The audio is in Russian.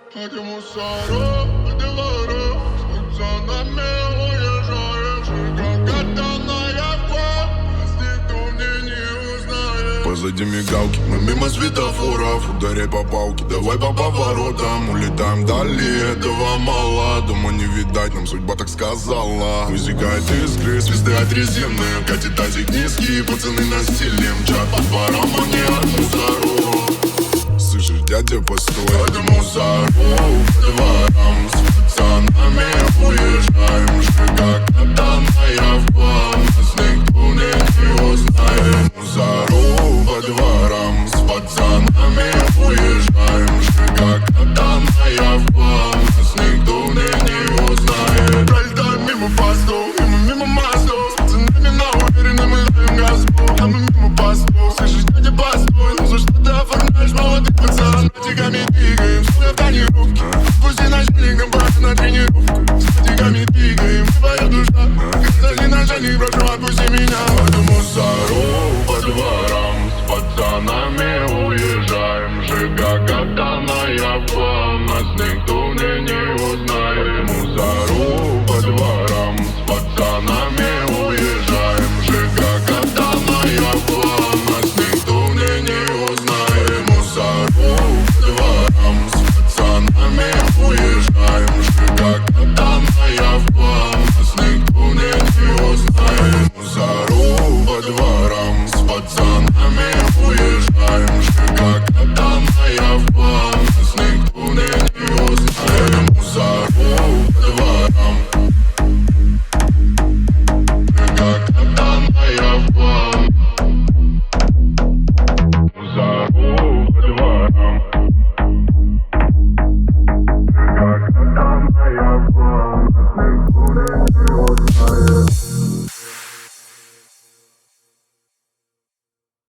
Ради мусора, дворов, с пацанами уезжаешь. И как катаная власть, никто мне не узнает. Позади мигалки, мы мимо светофоров. Ударяй по палке, давай по поворотам. Улетаем дали, этого мало. Дома не видать, нам судьба так сказала. Высекает искры, звезды отрезинные. Катит тазик низкий, пацаны на стиле. Мчат по дворам, а не от мусоров. Слышишь, дядя, постой, ради мусоров, по дворам с пацанами уезжаем. Как катаная в план, нас никто не узнает. Мусоров, по дворам с пацанами уезжаем. Как катаная в план, нас никто не узнает. Пролетаем мимо постов, мимо мостов. С пацанами на уверенном мы даем газу. А мы мимо постов, слышишь, дядя, постой. Ну за что ты оформляешь молодых пацан? Статиками двигаем, стоя в тонировке. Пусть и начальником брать на тренировку. Статиками двигаем, твоя душа. Как стали начальник, прошу, отпусти меня. Ради мусора.